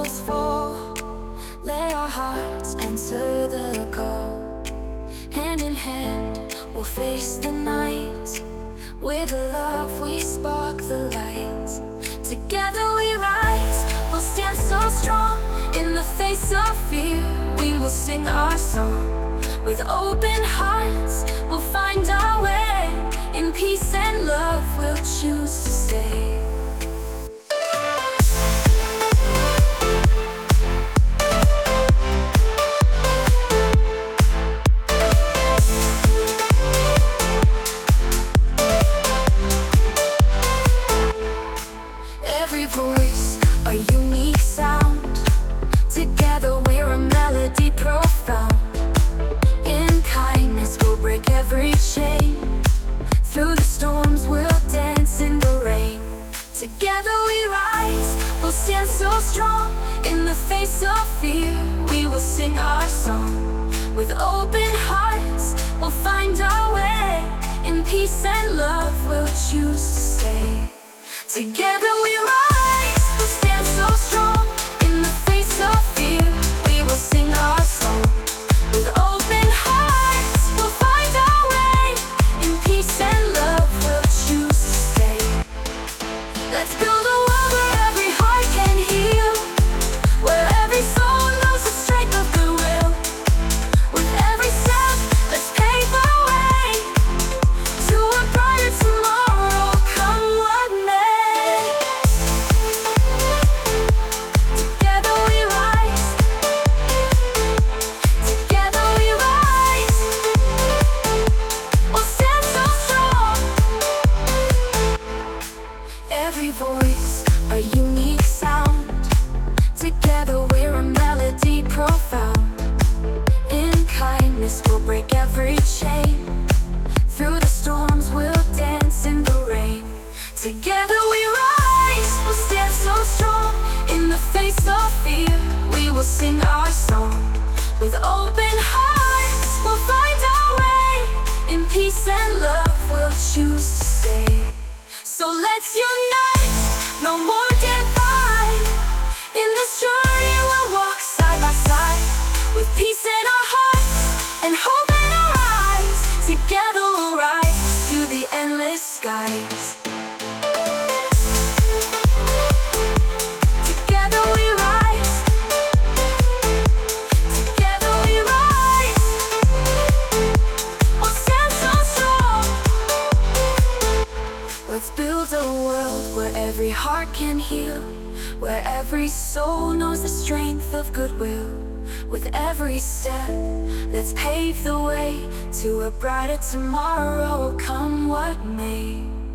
shadows fall, let our hearts answer the call. Hand in hand, we'll face the night. With love we spark the lights. Together we rise, we'll stand so strong. In the face of fear, we will sing our song. With open hearts, we'll find our way. In peace and love, we'll choose to stay. Every voice, a unique sound. Together we're a melody profound. In kindness we'll break every chain. Through the storms we'll dance in the rain. Together we rise, we'll stand so strong. In the face of fear, we will sing our song. With open hearts, we'll find our way. In peace and love, we'll choose to stay. Together we rise, we'll stand so strong. In the face of fear, we will sing our song. With open hearts, we'll find our way. In peace and love, we'll choose to stay. Let's build a world where every heart can heal, where every soul knows the strength of goodwill. With every step, let's pave the way to a brighter tomorrow, come what may. Together we rise, together we rise. We'll stand so strong. Every voice, a unique sound. Together we're a melody profound. In kindness we'll break every chain. Through the storms we'll dance in the rain. Together we rise, we'll stand so strong. In the face of fear, we will sing our song. With open hearts, we'll find our way. In peace and love, we'll choose to stay. So let's unite, no more divide. In this journey we'll walk side by side. With peace in our hearts and hope in our eyes. Together we'll rise to the endless skies. Together we rise, together we rise. We'll stand so strong. Let's build a world where every heart can heal, where every soul knows the strength of goodwill. With every step, let's pave the way to a brighter tomorrow, come what may.